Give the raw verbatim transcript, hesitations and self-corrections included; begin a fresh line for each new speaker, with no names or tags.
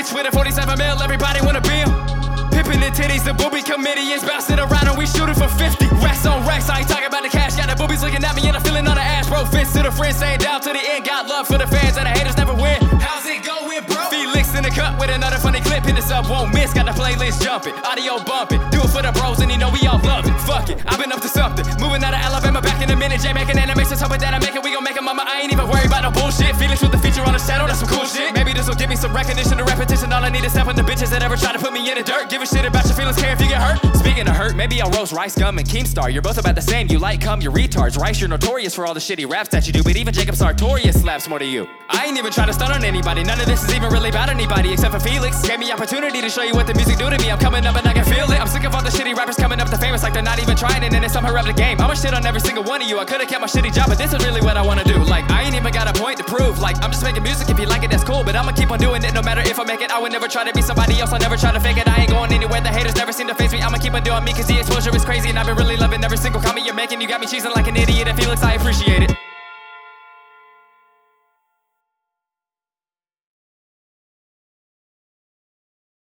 rich with a forty-seven mil, everybody wanna be him. Pippin' the titties, the booby committee is bouncing around and we shooting for fifty. Racks on racks, I ain't talking about the cash. Got the boobies looking at me and I'm feeling on the ass, bro. Fist to the friends, saying down to the end. Got love for the fans and the haters never win. How's it going, bro? Felix in the cut with another funny clip. Hit this up, won't miss. Got the playlist jumping, audio bumping. Do it for the bros and you know we all love it. Fuck it, I've been up to something. Moving out of Alabama back in a minute. J making animations, hoping that I make it. We gon' make it, mama. I ain't even worried about no bullshit. Felix with the feature on the shadow, that's some cool shit. Maybe this will give me some recognition and repetition. All I need is step on the bitches that ever try to put me in the dirt. Give a shit about your feelings, care if you get hurt. Speaking of hurt, maybe I'll roast Rice Gum and Keemstar. You're both about the same, you like cum, you're retards. Rice, you're notorious for all the shitty raps that you do, but even Jacob Sartorius slaps more to you. I ain't even trying to stun on anybody, none of this is even really about anybody except for Felix. Gave me opportunity to show you what the music do to me. I'm coming up and I can feel it. I'm sick of all the shitty rappers coming up to famous like they're not even trying, and then they somehow rep the game. I'ma shit on every single one of you. I could've kept my shitty job, but this is really what I wanna do. Like, I ain't even got a point to prove. Like, I'm just making music, if you like it, that's cool, but I'ma keep on doing it no matter if I make it. I would never try to be somebody else, I'll never try to fake it. I ain't going anywhere, the haters never seem to face me. I'ma keep on doing me, cause the exposure is crazy, and I've been really loving every single comment you're making. You got me cheesing like an idiot, and Felix, I appreciate it.